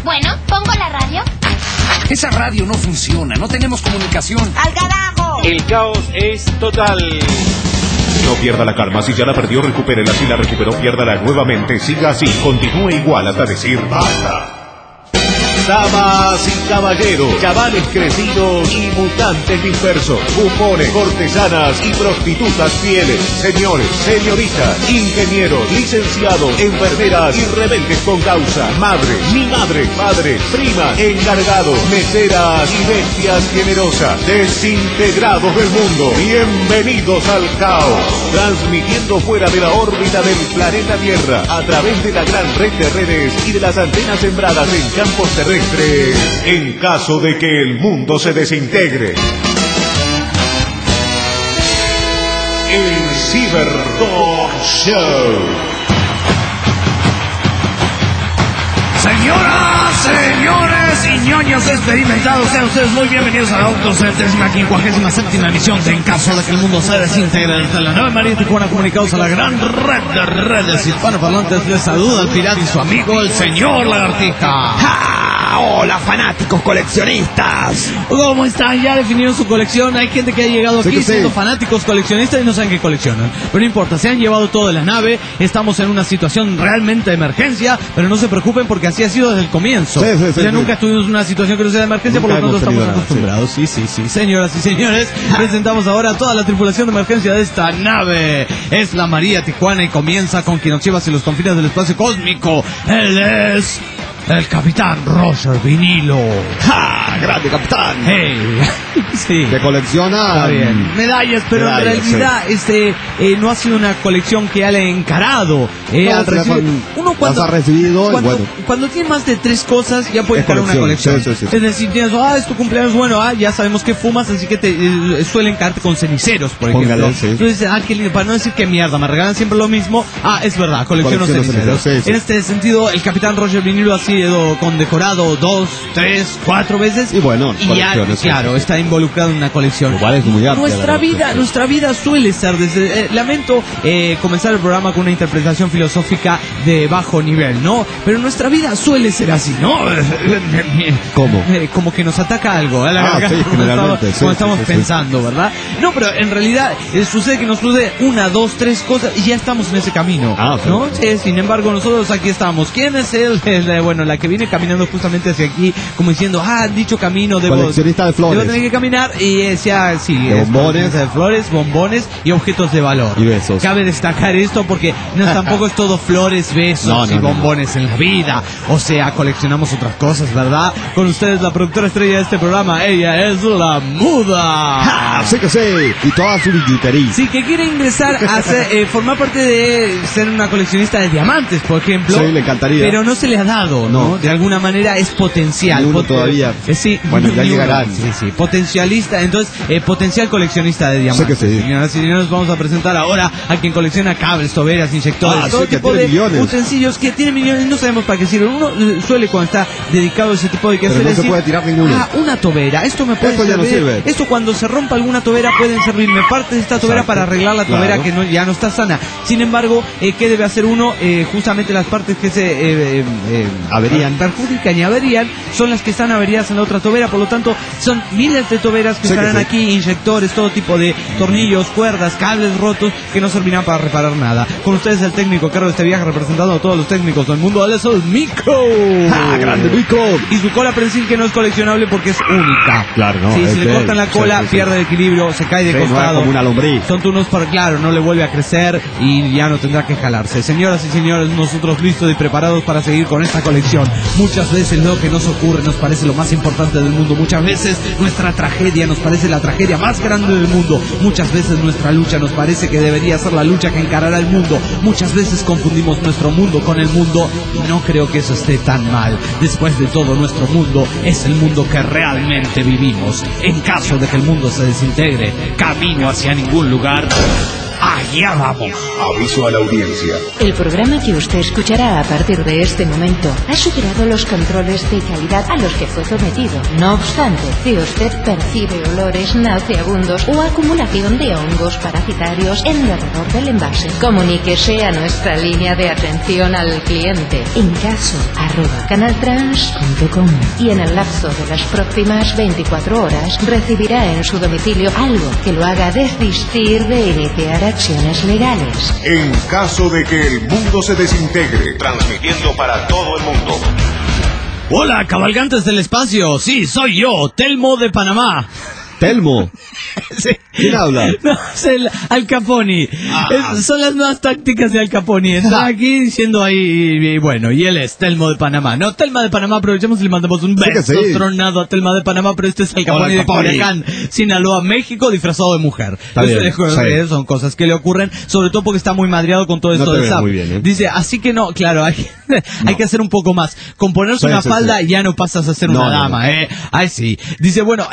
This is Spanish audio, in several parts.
Bueno, pongo la radio. Esa radio no funciona, no tenemos comunicación. ¡Al carajo! El caos es total. No pierda la calma, si ya la perdió, recupérela. Si la recuperó, piérdala nuevamente. Siga así, continúe igual hasta decir basta. Damas y caballeros, chavales crecidos y mutantes dispersos, bufones, cortesanas y prostitutas fieles, señores, señoritas, ingenieros, licenciados, enfermeras y rebeldes con causa, madres, mi madre, padres, primas, encargados, meseras y bestias generosas, desintegrados del mundo, bienvenidos al caos, transmitiendo fuera de la órbita del planeta Tierra, a través de la gran red de redes y de las antenas sembradas en campos terrestres, en caso de que el mundo se desintegre. El Ciberdog Show. Señoras, señores y ñoños experimentados, sean ustedes muy bienvenidos a la 237ª emisión de En caso de que el mundo se desintegre desde la nueva María Tijuana, comunicados a la gran red de redes hispanoparlantes. Les saluda el pirata y su amigo el señor Lagartija. ¡Ja! Hola, fanáticos coleccionistas. ¿Cómo están? ¿Ya definieron su colección? Hay gente que ha llegado aquí siendo fanáticos coleccionistas y no saben qué coleccionan. Pero no importa, se han llevado todo de la nave. Estamos en una situación realmente de emergencia, pero no se preocupen porque así ha sido desde el comienzo. Nunca tuvimos una situación que no sea de emergencia, por lo tanto estamos acostumbrados. Sí. Señoras y señores, presentamos ahora a toda la tripulación de emergencia de esta nave. Es la María Tijuana y comienza con quien nos lleva hacia los confines del espacio cósmico. Él es el Capitán Roger Vinilo. ¡Ja! ¡Grande capitán! ¡Hey! Sí. Que colecciona... Está bien. Medallas, pero en realidad no ha sido una colección que haya encarado. Las ha recibido. Cuando tiene más de 3 cosas, ya puede encarar una colección. Sí. Es decir, tienes, es tu cumpleaños, bueno, ya sabemos que fumas, así que te suelen caerte con ceniceros, por ejemplo. Entonces, qué lindo, para no decir que mierda, me regalan siempre lo mismo. Es verdad, colecciono ceniceros. Sí. En este sentido, el Capitán Roger Vinilo ha sido condecorado 2, 3, 4 veces. Y bueno, ya, claro, está involucrado en una colección. Es muy amplia, nuestra vida suele ser desde... lamento comenzar el programa con una interpretación filosófica de bajo nivel, ¿no? Pero nuestra vida suele ser así, ¿no? ¿Cómo? Como que nos ataca algo, como estamos pensando, ¿verdad? No, pero en realidad sucede que nos sucede 1, 2, 3 cosas y ya estamos en ese camino, ¿no? Sí, sin embargo, nosotros aquí estamos. ¿Quién es él? La que viene caminando justamente hacia aquí, como diciendo, dicho camino, coleccionista de flores. Debo tener que caminar y de bombones, de flores, bombones y objetos de valor. Y besos. Cabe destacar esto porque tampoco es todo flores, besos y bombones en la vida. O sea, coleccionamos otras cosas, ¿verdad? Con ustedes la productora estrella de este programa, ella es la Muda. Sí que sí, y toda su billetería. Sí, que quiere ingresar a formar parte de ser una coleccionista de diamantes, por ejemplo. Sí, le encantaría. Pero no se le ha dado, ¿no? De alguna manera es potencial. Todavía. Sí, bueno, ya llegarán. Sí, potencialista, entonces, potencial coleccionista de diamantes. Sí que sí. Señoras y señores, vamos a presentar ahora a quien colecciona cables, toberas, inyectores, todo tipo de utensilios que tiene millones, no sabemos para qué sirven. Uno suele, cuando está dedicado a ese tipo de quehaceres, no se puede tirar ninguno. Una tobera, esto me puede servir. Ya no sirve. Esto cuando se rompa alguna tobera pueden servirme parte de esta tobera para arreglar la tobera que ya no está sana. Sin embargo, ¿qué debe hacer uno? Justamente las partes que se averían, perjudican y averían son las que están averiadas en la otra tobera. Por lo tanto, son miles de toberas que estarán aquí, inyectores, todo tipo de tornillos, cuerdas, cables rotos que no servirán para reparar nada. Con ustedes el técnico a cargo de este viaje, representando a todos los técnicos del mundo, él es el Mico. ¡Grande Mico! Y su cola prensil, que no es coleccionable porque es única. Claro, no. Si le cortan la cola, pierde el equilibrio, se cae de costado. No es como una lombriz. Son turnos para, claro, no le vuelve a crecer y ya no tendrá que jalarse. Señoras y señores, nosotros listos y preparados para seguir con esta colección. Muchas veces lo que nos ocurre nos parece lo más importante del mundo. Muchas veces nuestra tragedia nos parece la tragedia más grande del mundo. Muchas veces nuestra lucha nos parece que debería ser la lucha que encarará el mundo. Muchas veces confundimos nuestro mundo con el mundo y no creo que eso esté tan mal. Después de todo, nuestro mundo es el mundo que realmente vivimos. En caso de que el mundo se desintegre, camino hacia ningún lugar. allá vamos. Aviso a la audiencia. El programa que usted escuchará a partir de este momento ha superado los controles de calidad a los que fue sometido. No obstante, si usted percibe olores nauseabundos o acumulación de hongos parasitarios en el alrededor del envase, comuníquese a nuestra línea de atención al cliente encaso@canaltrans.com y en el lapso de las próximas 24 horas recibirá en su domicilio algo que lo haga desistir de iniciar acciones legales. En caso de que el mundo se desintegre, transmitiendo para todo el mundo. Hola, cabalgantes del espacio. Sí, soy yo, Telmo de Panamá. Telmo. Sí. ¿Quién habla? No, es el Al Capone. Son las nuevas tácticas de Al Capone. Está aquí diciendo ahí, y bueno, y él es Telmo de Panamá. No, Telma de Panamá, aprovechemos y le mandamos un beso tronado a Telma de Panamá, pero este es Al Capone de Culiacán, Sinaloa, México, disfrazado de mujer. Son cosas que le ocurren, sobre todo porque está muy madreado con todo esto del SAP. Dice, así que no, claro, hay que hacer un poco más. Con ponerse una falda ya no pasas a ser una dama, Ay, sí. Dice, bueno,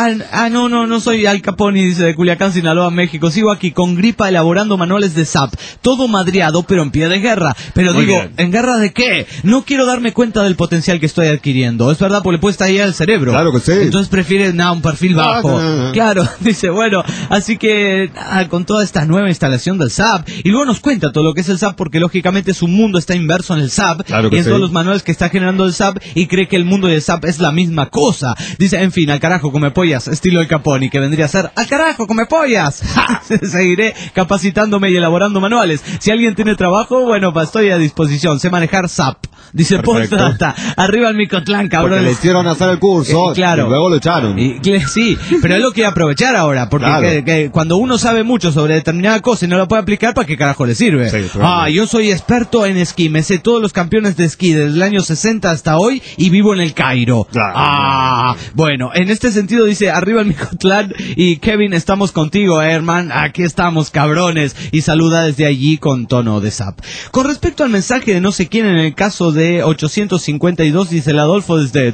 no soy Al Capone, dice, de Culiacán, Sinaloa, México. Sigo aquí con gripa elaborando manuales de SAP. Todo madreado, pero en pie de guerra. Pero muy digo, bien. ¿En guerra de qué? No quiero darme cuenta del potencial que estoy adquiriendo. Es verdad, porque le puede estallar el cerebro. Claro que sí. Entonces prefiere un perfil bajo. Claro, dice, bueno, así que con toda esta nueva instalación del SAP. Y luego nos cuenta todo lo que es el SAP, porque lógicamente su mundo está inverso en el SAP. Claro que y en todos los manuales que está generando el SAP. Y cree que el mundo del SAP es la misma cosa. Dice, en fin, al carajo come pollas, estilo El Capone, que vendría a ser, al carajo come pollas. Seguiré capacitándome y elaborando manuales. Si alguien tiene trabajo, bueno, estoy a disposición. Sé manejar SAP. Dice, postdata, arriba el Micotlán, cabrón. Porque le hicieron hacer el curso, claro. Y luego lo echaron. Sí, pero él lo quiere aprovechar ahora, porque claro. que cuando uno sabe mucho sobre determinada cosa y no la puede aplicar, ¿para qué carajo le sirve? Sí, yo soy experto en esquí, me sé todos los campeones de esquí desde el año 60 hasta hoy y vivo en el Cairo. Claro. Bueno, en este sentido dice, arriba el Micotlán y Kevin, estamos contigo, herman, aquí estamos, cabrones, y saluda desde allí con tono de SAP. Con respecto al mensaje de no sé quién en el caso de 852, dice el Adolfo desde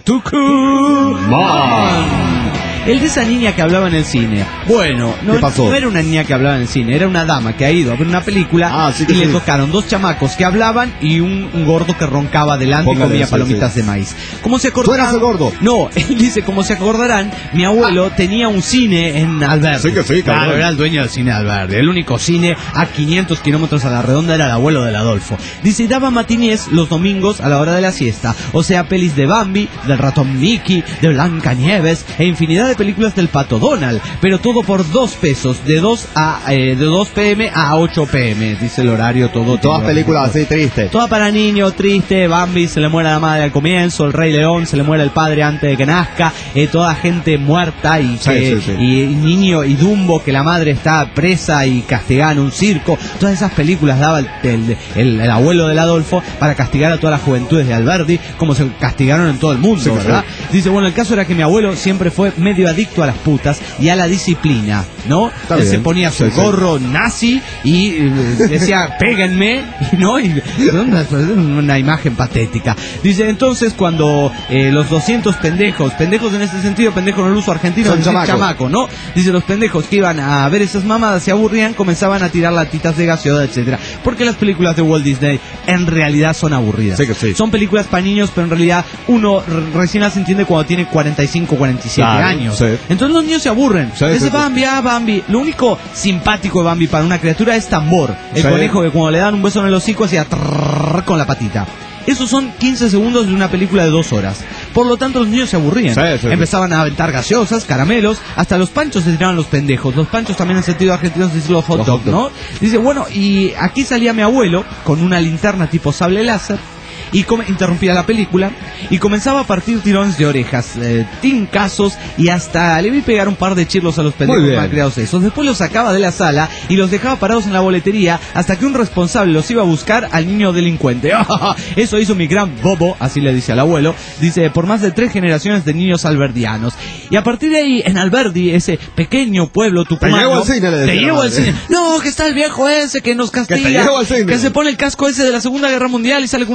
Tucumán. El de esa niña que hablaba en el cine. Bueno, no era una niña que hablaba en el cine, era una dama que ha ido a ver una película y le tocaron dos chamacos que hablaban y un gordo que roncaba adelante y comía palomitas de maíz. ¿Cómo se acordarán? ¿Tú eras el gordo? No, él dice, como se acordarán, mi abuelo tenía un cine en Alberdi. Claro, era el dueño del cine de Alberdi. El único cine a 500 kilómetros a la redonda era el abuelo del Adolfo. Dice, y daba matinés los domingos a la hora de la siesta. O sea, pelis de Bambi, del ratón Mickey, de Blancanieves e infinidad de películas del Pato Donald, pero todo por 2 pesos, de 2 p.m. a 8 p.m. Dice el horario, todo. Todas películas así tristes. Toda para niños, triste. Bambi, se le muere la madre al comienzo, el Rey León, se le muere el padre antes de que nazca, toda gente muerta y niño y Dumbo, que la madre está presa y castigada en un circo. Todas esas películas daba el abuelo del Adolfo para castigar a todas las juventudes de Alberdi, como se castigaron en todo el mundo, ¿verdad? Dice, bueno, el caso era que mi abuelo siempre fue medio adicto a las putas y a la disciplina, ¿no? Él se ponía su gorro nazi y decía, péguenme, ¿no? Y una imagen patética. Dice, entonces cuando los 200 pendejos en este sentido, pendejo en el uso argentino, es chamaco, ¿no? Dice, los pendejos que iban a ver esas mamadas se aburrían, comenzaban a tirar latitas de gaseosa, etcétera. Porque las películas de Walt Disney en realidad son aburridas. Son películas para niños, pero en realidad uno recién las entiende cuando tiene 45, 47 años. Entonces los niños se aburren. Dice, Bambi. Lo único simpático de Bambi para una criatura es Tambor, el conejo que cuando le dan un beso en el hocico hacía con la patita. Esos son 15 segundos de una película de 2 horas. Por lo tanto, los niños se aburrían. Empezaban a aventar gaseosas, caramelos, hasta los panchos se tiraban los pendejos. Los panchos también en sentido argentino se dicen los hot dog, ¿no? Dice, bueno, y aquí salía mi abuelo con una linterna tipo sable láser y interrumpía la película y comenzaba a partir tirones de orejas, tincazos, y hasta le vi pegar un par de chirlos a los pendejos malcriados esos. Después los sacaba de la sala y los dejaba parados en la boletería hasta que un responsable los iba a buscar al niño delincuente. Eso hizo mi gran bobo, así le dice al abuelo. Dice, por más de 3 generaciones de niños alberdianos. Y a partir de ahí, en Alberdi, ese pequeño pueblo tucumano, te llevo al cine. No, que está el viejo ese que nos castiga, que se pone el casco ese de la Segunda Guerra Mundial y sale con una especie de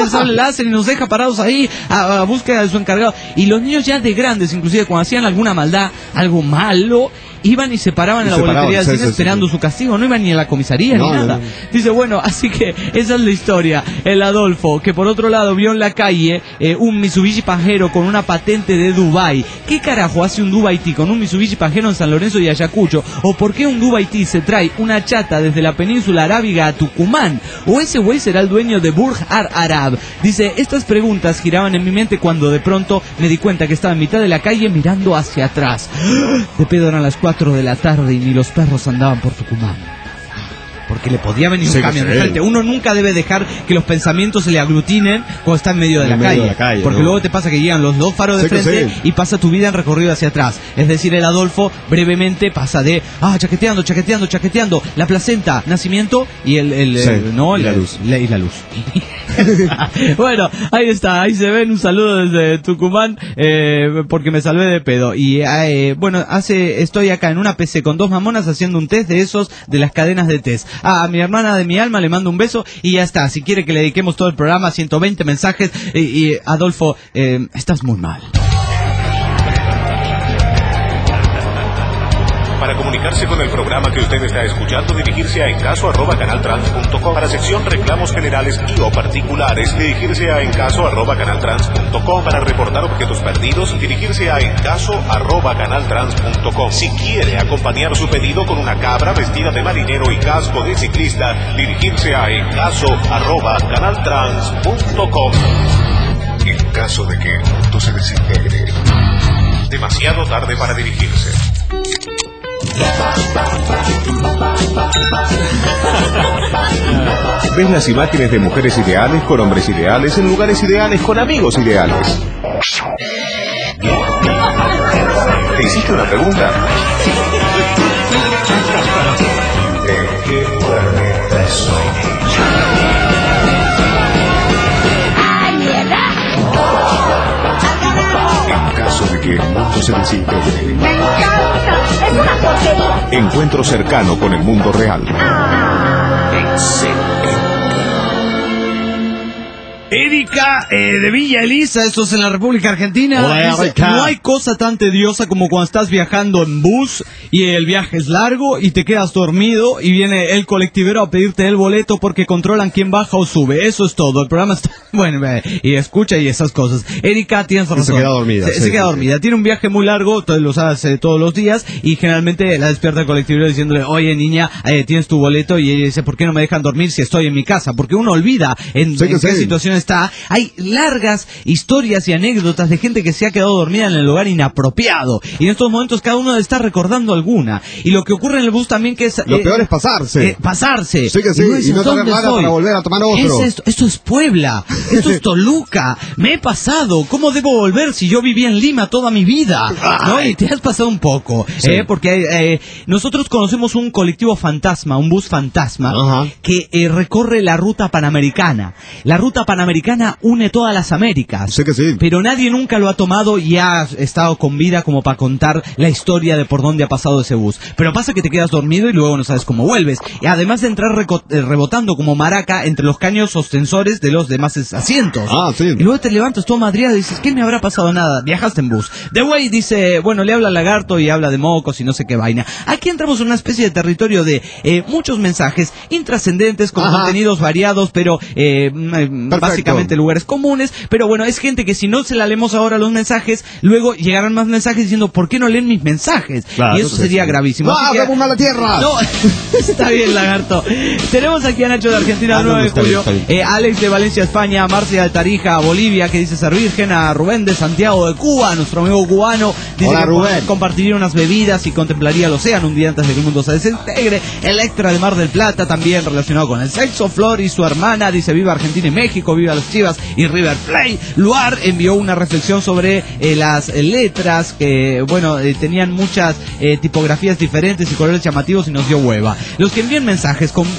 el sable láser y nos deja parados ahí a búsqueda de su encargado. Y los niños ya de grandes, inclusive cuando hacían alguna maldad, algo malo, iban y se paraban en la boletería del cine esperando su castigo, no iban ni a la comisaría ni nada. Dice, bueno, así que esa es la historia. El Adolfo, que por otro lado vio en la calle un Mitsubishi Pajero con una patente de Dubái. ¿Qué carajo hace un Dubaití con un Mitsubishi Pajero en San Lorenzo y Ayacucho? ¿O por qué un Dubaití se trae una chata desde la península arábiga a Tucumán? ¿O ese güey será el dueño de Burj Al Arab? Dice, estas preguntas giraban en mi mente cuando de pronto me di cuenta que estaba en mitad de la calle mirando hacia atrás. De pedo eran las 4 de la tarde y ni los perros andaban por Tucumán. Porque le podía venir un camión de frente. Uno nunca debe dejar que los pensamientos se le aglutinen cuando está en medio de la calle. Porque luego te pasa que llegan los dos faros de frente y pasa tu vida en recorrido hacia atrás. Es decir, el Adolfo brevemente pasa de chaqueteando, la placenta, nacimiento y la luz. Bueno, ahí está, ahí se ven. Un saludo desde Tucumán, porque me salvé de pedo. Y bueno, estoy acá en una PC con 2 mamonas haciendo un test de esos de las cadenas de test. A mi hermana de mi alma le mando un beso y ya está. Si quiere que le dediquemos todo el programa, 120 mensajes. Y Adolfo, estás muy mal. Para comunicarse con el programa que usted está escuchando, dirigirse a encaso@canaltrans.com. Para sección reclamos generales y o particulares, dirigirse a encaso@canaltrans.com. Para reportar objetos perdidos, dirigirse a encaso@canaltrans.com. Si quiere acompañar su pedido con una cabra vestida de marinero y casco de ciclista, dirigirse a encaso@canaltrans.com. En caso de que el mundo se desintegre, demasiado tarde para dirigirse. ¿Ves las imágenes de mujeres ideales con hombres ideales en lugares ideales con amigos ideales? ¿Te hiciste una pregunta? ¿De qué planeta soy? En caso de que el mundo se desintegre. ¡Me encanta! ¡Es una porquería! Encuentro cercano con el mundo real. Erika de Villa Elisa, esto es en la República Argentina. Hola, Erika. No hay cosa tan tediosa como cuando estás viajando en bus y el viaje es largo y te quedas dormido y viene el colectivero a pedirte el boleto porque controlan quién baja o sube. Eso es todo. El programa está... Bueno, y escucha y esas cosas. Erika, tienes razón. Se queda dormida. Se queda dormida. Tiene un viaje muy largo, lo hace todos los días y generalmente la despierta el colectivero diciéndole, oye niña, tienes tu boleto, y ella dice, ¿por qué no me dejan dormir si estoy en mi casa? Porque uno olvida en qué situación está. Hay largas historias y anécdotas de gente que se ha quedado dormida en el lugar inapropiado y en estos momentos cada uno está recordando alguna. Y lo que ocurre en el bus también que es... Lo peor es pasarse. Pasarse. Sí que sí, y no tener nada para volver a tomar otro. Esto es Puebla, esto es Toluca, me he pasado, ¿cómo debo volver si yo viví en Lima toda mi vida? ¿No? Y te has pasado un poco, porque nosotros conocemos un colectivo fantasma, un bus fantasma, que recorre la ruta panamericana. La ruta panamericana une todas las Américas, Sí que sí. pero nadie nunca lo ha tomado y ha estado con vida como para contar la historia de por dónde ha pasado ese bus. Pero pasa que te quedas dormido y luego no sabes cómo vuelves. Y además de entrar rebotando como maraca entre los caños sostensores de los demás asientos. Y luego te levantas todo madriado y dices, ¿qué me habrá pasado? Nada, viajaste en bus. The Way dice, bueno, le habla al lagarto y habla de mocos y no sé qué vaina. Aquí entramos en una especie de territorio de muchos mensajes intrascendentes con contenidos variados, pero básicamente lugares comunes. Pero bueno, es gente que si no se la leemos ahora los mensajes, luego llegarán más mensajes diciendo, ¿por qué no leen mis mensajes? Claro, y eso sería gravísimo. ¡No, vamos a la tierra! No, está bien, lagarto. Tenemos aquí a Nacho de Argentina, 9 de julio, Alex de Valencia, España, Marcia de Tarija, Bolivia, que dice ser virgen, a Rubén de Santiago de Cuba, nuestro amigo cubano, dice Hola, que Rubén. compartiría unas bebidas y contemplaría el océano un día antes de que el mundo se desintegre. Electra de Mar del Plata, también relacionado con el sexo. Flor y su hermana, dice viva Argentina y México, viva las Chivas y River Plate. Luar envió una reflexión sobre las letras que, bueno, tenían muchas tipografías diferentes y colores llamativos y nos dio hueva. Los que envían mensajes con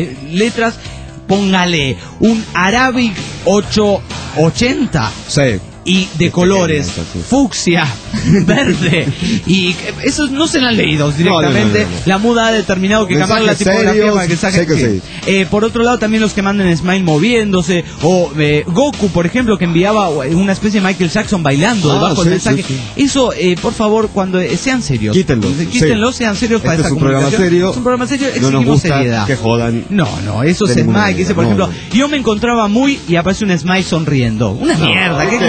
letras, póngale un Arabic 880. Sí. y de colores fucsia, verde, y eso no se lo han leído directamente. No. La muda ha determinado que cambiar la tipografía para que saque. Por otro lado, también los que mandan smile moviéndose, o Goku, por ejemplo, que enviaba una especie de Michael Jackson bailando debajo del mensaje. Eso, por favor, cuando sean serios, quítenlo, sean serios para esta comunicación. Es un programa serio, exigimos seriedad. Que jodan. No, eso es smile, que dice, por ejemplo, yo me encontraba muy y aparece un smile sonriendo. Una mierda, ¿qué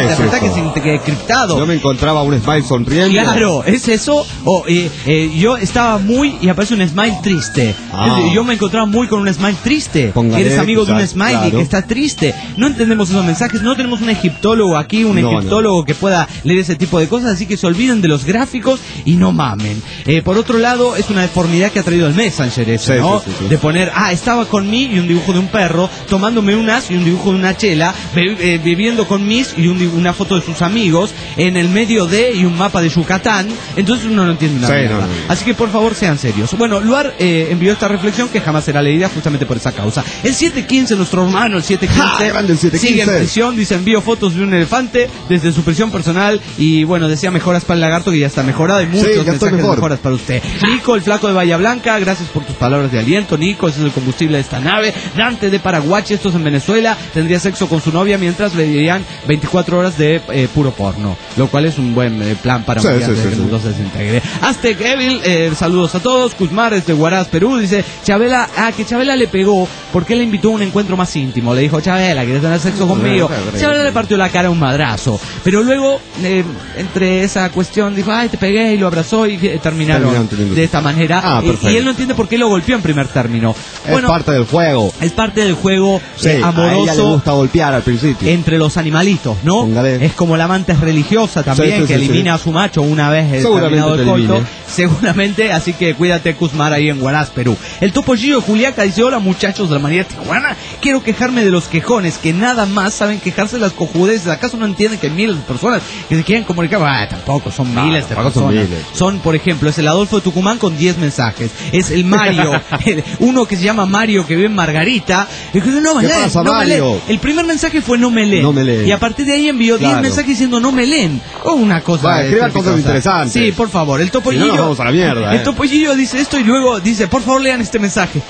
es criptado? Yo me encontraba un smile sonriendo. Claro, es eso. O yo estaba muy y aparece un smile triste. Yo me encontraba muy con un smile triste. Eres amigo de un smiley que está triste. No entendemos esos mensajes. No tenemos un egiptólogo aquí, egiptólogo que pueda leer ese tipo de cosas. Así que se olviden de los gráficos y no mamen. Por otro lado, es una deformidad que ha traído el Messenger eso, ¿no? Sí. De poner, estaba con mí y un dibujo de un perro, tomándome un as y un dibujo de una chela, viviendo con mis y una foto de sus amigos, en el medio de y un mapa de Yucatán. Entonces uno no entiende nada. Así que por favor sean serios. Bueno, Luar envió esta reflexión que jamás será leída justamente por esa causa. El 715, nuestro hermano, el 715, sigue en prisión. Dice, envío fotos de un elefante desde su prisión personal y bueno, decía mejoras para el lagarto que ya está mejorado y muchos mensajes de mejoras para usted. Nico, el flaco de Bahía Blanca, gracias por tus palabras de aliento. Nico, ese es el combustible de esta nave. Dante de Paraguachi, estos en Venezuela, tendría sexo con su novia mientras le dirían 24 horas de puro porno, lo cual es un buen plan para que el mundo se desintegre. Aztec Evil, saludos a todos. Kuzmar es de Huaraz, Perú, dice Chabela, que Chabela le pegó porque le invitó a un encuentro más íntimo. Le dijo, Chabela, ¿quieres tener sexo conmigo? Chabela le partió la cara a un madrazo, pero luego entre esa cuestión dijo, te pegué, y lo abrazó y terminaron de esta manera. Y él no entiende por qué lo golpeó en primer término. Bueno, es parte del juego. Es parte del juego amoroso. A ella le gusta golpear al principio. Entre los animalitos, ¿no? Póngale. Es como la amante religiosa también, que elimina a su macho una vez terminado el coito. Seguramente, así que cuídate, Kuzmar, ahí en Huaraz, Perú. El Topollillo de Juliaca dice, hola muchachos de la manera Tijuana, quiero quejarme de los quejones que nada más saben quejarse de las cojudeces. ¿Acaso no entienden que hay miles de personas que se quieren comunicar? Tampoco, son miles de personas. Son, por ejemplo, es el Adolfo de Tucumán con 10 mensajes. Es el Mario, uno que se llama Mario, que vive en Margarita. ¿Qué pasa, Mario? El primer mensaje fue no me leen. Y a partir de ahí envió 10 mensajes diciendo no me leen. Una cosa. Escriban cosas interesantes. Sí, por favor. El Topollillo. Vamos a la mierda, El Topollillo dice esto y luego dice, por favor lean este mensaje.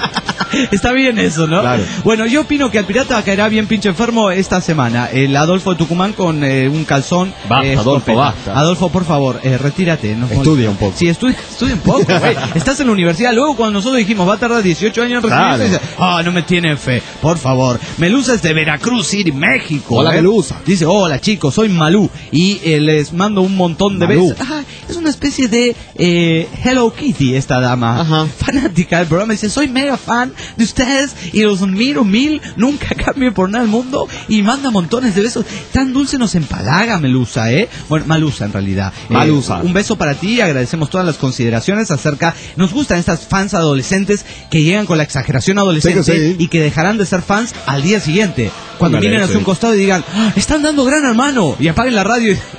Está bien eso, ¿no? Claro. Bueno, yo opino que al pirata caerá bien pinche enfermo esta semana. El Adolfo de Tucumán con un calzón. Basta, Adolfo, basta. Adolfo, por favor, retírate. No, estudia un poco. Sí, estudia un poco, güey. Estás en la universidad. Luego cuando nosotros dijimos, va a tardar 18 años en recibirse, dice, no me tienen fe, por favor. Melusa es de Veracruz City, México. Hola, Melusa. Dice, hola chicos, soy Malú y les mando un montón de besos. Es una especie de Hello Kitty esta dama. Fanática del programa. Dice, soy mega fan de ustedes y los admiro mil, nunca cambio por nada del mundo, y manda montones de besos. Tan dulce nos empalaga, Melusa, bueno, Malusa en realidad. Malusa. Un beso para ti, agradecemos todas las consideraciones acerca, nos gustan estas fans adolescentes que llegan con la exageración adolescente y que dejarán de ser fans al día siguiente, cuando miren hacia un costado y digan, están dando Gran Hermano, y apaguen la radio y...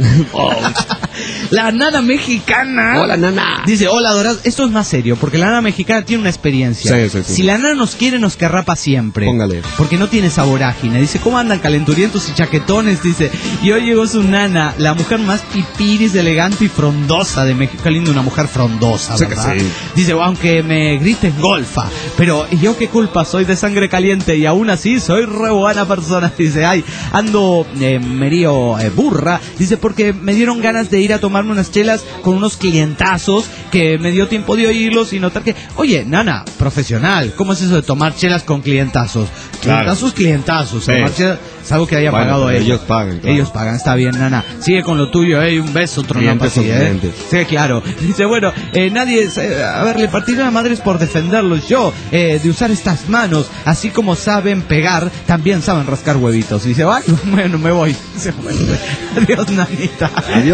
La nana mexicana. Hola, nana. Dice, hola, Dorados. Esto es más serio, porque la nana mexicana tiene una experiencia. Si la nana nos quiere, nos querrá para siempre. Póngale. Porque no tiene esa vorágine. Dice, ¿cómo andan calenturientos y chaquetones? Dice, y hoy llegó su nana, la mujer más pipiris, elegante y frondosa de México. Qué lindo una mujer frondosa, ¿verdad? Dice, aunque me griten golfa, pero yo qué culpa, soy de sangre caliente y aún así soy re buena persona. Dice, ando medio burra. Dice, porque me dieron ganas de ir a tomarme unas chelas con unos clientazos que me dio tiempo de oírlos y notar que, oye, nana, profesional, ¿cómo es eso de tomar chelas con clientazos? Clientazos. Tomar chelas, es algo que haya pagado ellos. Ellos pagan, está bien, nana. Sigue con lo tuyo, un beso, tronapa así, Sí, claro. Dice, bueno, nadie, a ver, le partiré a madres por defenderlos. Yo, de usar estas manos, así como saben pegar, también saben rascar huevitos. Dice, bueno, me voy. Dice, adiós, nanita. Adiós, nana.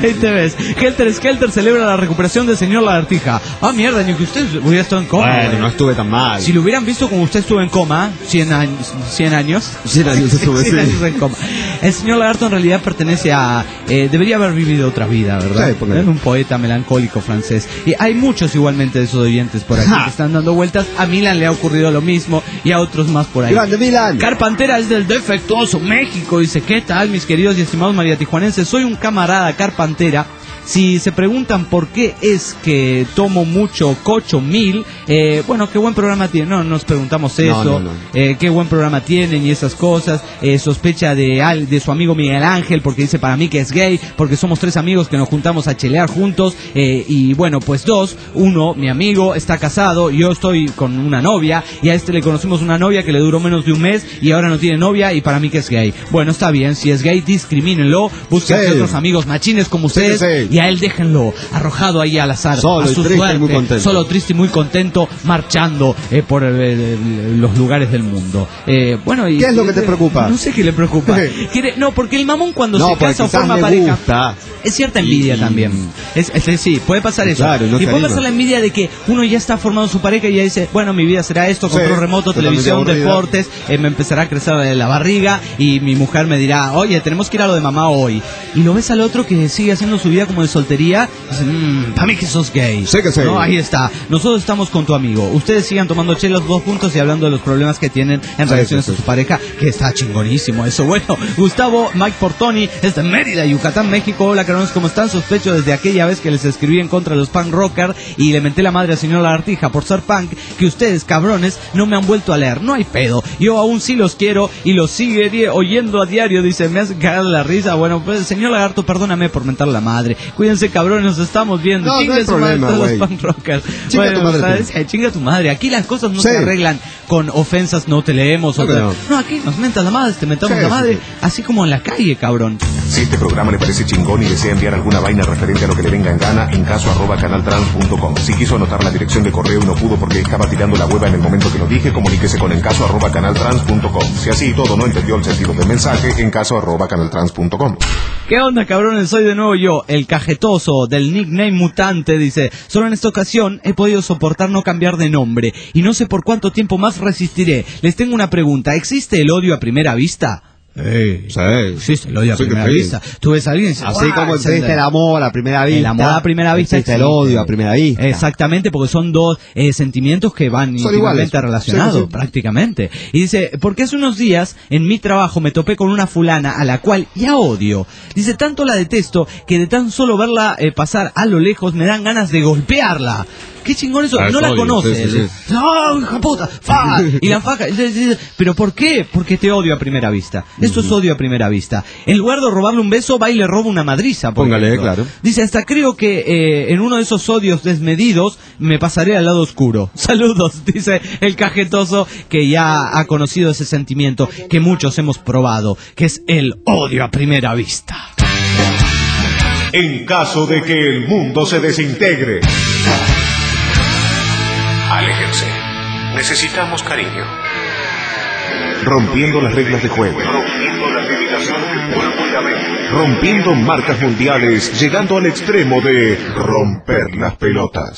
Ahí te ves. Helter Skelter celebra la recuperación del señor Lagartija. Ah, mierda, ni que usted hubiera estado en coma. Bueno, no estuve tan mal. Si lo hubieran visto como usted estuvo en coma, 100 años. 100 años estuve, 100 años en coma. El señor Lagarto en realidad pertenece a... debería haber vivido otra vida, ¿verdad? Sí, Es un poeta melancólico francés. Y hay muchos igualmente de esos oyentes por aquí que están dando vueltas. A Milan le ha ocurrido lo mismo y a otros más por ahí. ¡Grande Milan! Carpantera es del defectuoso México. Dice, ¿qué tal, mis queridos y estimados mariatijuanenses? Soy un camarada Carpantera. Si se preguntan por qué es que tomo mucho Cocho 1000, bueno, qué buen programa tiene. No nos preguntamos eso. No. Qué buen programa tienen y esas cosas. Sospecha de su amigo Miguel Ángel porque dice para mí que es gay, porque somos 3 amigos que nos juntamos a chelear juntos. Y bueno, pues 2. Uno, mi amigo, está casado, yo estoy con una novia y a este le conocimos una novia que le duró menos de un mes y ahora no tiene novia y para mí que es gay. Bueno, está bien, si es gay, discrimínenlo, busquen otros amigos machines como ustedes. Sí. Y a él déjenlo arrojado ahí al azar, solo a su triste suerte, y muy contento. solo triste y muy contento, marchando por los lugares del mundo. Bueno, y, ¿qué es lo que te preocupa? No sé qué le preocupa. No, porque el mamón cuando se casa o forma pareja, es cierta envidia también. Sí, puede pasar eso. Claro, no y te puede anima. pasar la envidia de que uno ya está formando su pareja y ya dice, bueno, mi vida será esto, control remoto, televisión, aburrida. deportes, me empezará a crecer la barriga y mi mujer me dirá, oye, tenemos que ir a lo de mamá hoy. Y lo ves al otro que sigue haciendo su vida como de soltería y dice, para mí que sos gay. Sé que sí. No, ahí está. Nosotros estamos con tu amigo. Ustedes sigan tomando chelas los 2 juntos y hablando de los problemas que tienen en relaciones a su pareja, que está chingonísimo eso. Bueno, Gustavo Mike Portoni es de Mérida, Yucatán, México. Hola, cabrones, ¿cómo están? Sospecho desde aquella vez que les escribí en contra de los punk rocker y le menté la madre al señor Lagartija por ser punk, que ustedes, cabrones, no me han vuelto a leer. No hay pedo. Yo aún sí los quiero y los sigue oyendo a diario. Dice, me hace cagar la risa. Bueno, pues, señor Lagarto, perdóname por mentar la madre. Cuídense, cabrones, nos estamos viendo. No, Chingue no hay su madre problema, todos los güey. punk rockers. Chinga tu madre, ¿sabes? Chinga tu madre. Aquí las cosas no Sí. se arreglan con ofensas, no te leemos. No. No, aquí nos mentas la madre, te mentamos Sí, la madre. sí. Así como en la calle, cabrón. Si este programa le parece chingón y desea enviar alguna vaina referente a lo que le venga en gana, en caso @canaltrans.com. Si quiso anotar la dirección de correo y no pudo porque estaba tirando la hueva en el momento que lo dije, comuníquese con encaso @canaltrans.com. Si así y todo no entendió el sentido del mensaje, encaso @canaltrans.com. ¿Qué onda, cabrones? Soy de nuevo yo, el cajetoso del nickname mutante. Dice, solo en esta ocasión he podido soportar no cambiar de nombre y no sé por cuánto tiempo más resistiré. Les tengo una pregunta, ¿existe el odio a primera vista? Sí. Existe el odio a Sí que primera sí. vista. Tú ves a alguien y dices, Así como existe el amor a primera vista. El amor a primera vista existe el odio a primera vista. Exactamente, porque son dos sentimientos que van Son íntimamente iguales. relacionados, Sí. prácticamente. Y dice, porque hace unos días en mi trabajo me topé con una fulana a la cual ya odio. Dice, tanto la detesto que de tan solo verla pasar a lo lejos me dan ganas de golpearla. Qué chingón eso, no la odio, conoces. sí. No, hija puta, fa. Y la faja. ¿Pero por qué? Porque te odio a primera vista. Esto es odio a primera vista. En lugar de robarle un beso, va y le roba una madriza. por Póngale, ejemplo. claro. Dice, hasta creo que en uno de esos odios desmedidos me pasaré al lado oscuro. Saludos, dice el cajetoso que ya ha conocido ese sentimiento que muchos hemos probado, que es el odio a primera vista. En caso de que el mundo se desintegre, aléjense. Necesitamos cariño. Rompiendo las reglas de juego. Rompiendo las limitaciones públicamente. Rompiendo marcas mundiales, llegando al extremo de romper las pelotas.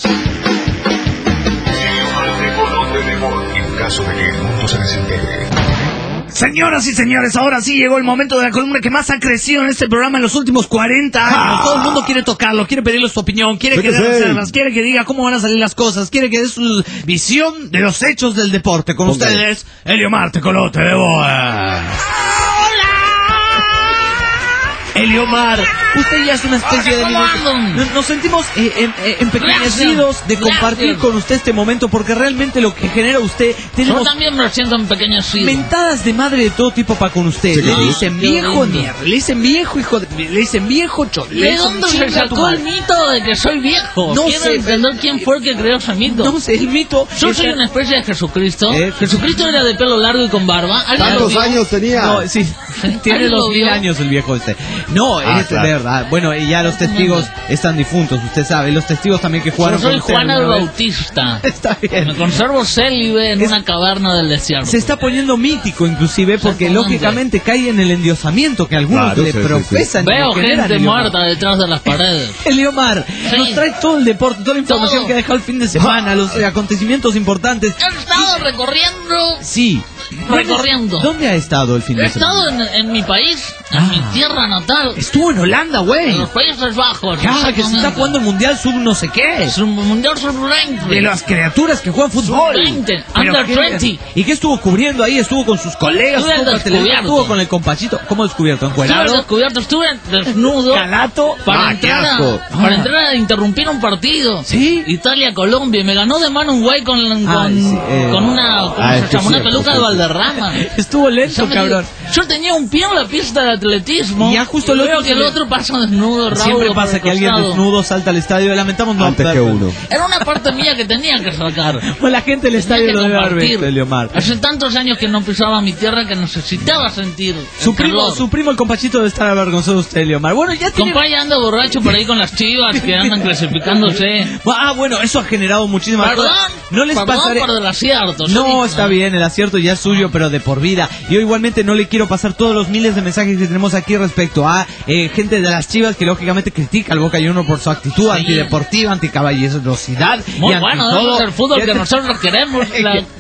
En caso de que el mundo se desintegre. Señoras y señores, ahora sí llegó el momento de la columna que más ha crecido en este programa en los últimos 40 años. Todo el mundo quiere tocarlo, quiere pedirle su opinión, quiere que dé reservas, quiere que diga cómo van a salir las cosas, quiere que dé su visión de los hechos del deporte. Con ustedes, Eliomar Tecolote de Boa. Eliomar, usted ya es una especie de nos sentimos empequeñecidos de compartir con usted este momento porque realmente lo que genera usted Yo tenemos también me siento empequeñecido. mentadas de madre de todo tipo para con usted. Sí, Le claro. dicen viejo mierda, le dicen viejo hijo de, le dicen viejo cholo. ¿De dónde se sacó el mito de que soy viejo? No Quiero sé, entender quién fue el que creó ese mito. No sé, el mito. Yo es soy que- una especie de Jesucristo. ¿Eh? Jesucristo era de pelo largo y con barba. ¿Alguien lo ¿Cuántos vio? años tenía? No, sí. Tiene ¿Ahí lo 2000 vio? años el viejo este. No, es claro. de verdad. Bueno, y ya los testigos están difuntos, usted sabe. Los testigos también que Yo jugaron soy con usted Juan el alguna vez. Bautista. Está Me bien. conservo célibe en Es- una caverna del desierto. Se está poniendo mítico inclusive porque Exactamente. lógicamente cae en el endiosamiento que algunos Claro, le sí, sí, sí. profesan. y Veo le generan, gente Eliomar. muerta detrás de las paredes. Eliomar, Sí. nos trae todo el deporte, toda la información Todo. que ha dejado el fin de semana, los acontecimientos importantes. He estado recorriendo. Sí. Recorriendo. ¿Dónde ha estado el fin He de semana? estado en mi país, en mi tierra natal, Estuvo en Holanda, güey. en los Países Bajos. Ya, que se está exactamente. jugando el Mundial Sub no sé qué. Es un mundial sub-20. De las criaturas que juegan fútbol. Sub-20, Pero under qué- 20. ¿Y qué estuvo cubriendo ahí? Estuvo con sus colegas, Estuve estuvo con la televisión, descubierto. estuvo con el compachito. ¿Cómo descubierto? Estuve ¿Encuerado? descubierto, estuve desnudo. ¿Calato? Para, Ah, qué entrar asco. para entrar a interrumpir un partido. ¿Sí? Italia-Colombia. Y me ganó de mano un güey con sí, con una, ¿cómo se es que llama? Una sí, peluca de Valderrama. Estuvo lento, Ya me cabrón. dijo, yo tenía un pie en la pista de atletismo. Y ya justo el veo otro que el se le- otro pasa desnudo, raudo. Siempre por pasa el que alguien costado. desnudo salta al estadio. Lamentamos no Antes que pero- uno. Era una parte mía que tenía que sacar. Pues la gente del Tenía estadio que lo debe haber compartir. visto, Eliomar. Hace tantos años que no pisaba mi tierra que necesitaba sentir Su el primo, calor. su primo, el compachito, debe estar avergonzado de usted, Eliomar. Bueno, ya tiene... Compa ya anda borracho por ahí con las chivas que andan clasificándose. Ah, bueno, eso ha generado muchísimas Perdón, cosas. No les perdón pasaré... por el acierto. No, sí. está bien, el acierto ya es suyo, pero de por vida. Yo igualmente no le quiero pasar todos los miles de mensajes que tenemos aquí respecto a gente de las Chivas que lógicamente critica al Boca Juniors por su actitud Sí. antideportiva, anticaballerosidad. Muy y anti bueno, todo. es el fútbol Ya que te- nosotros queremos.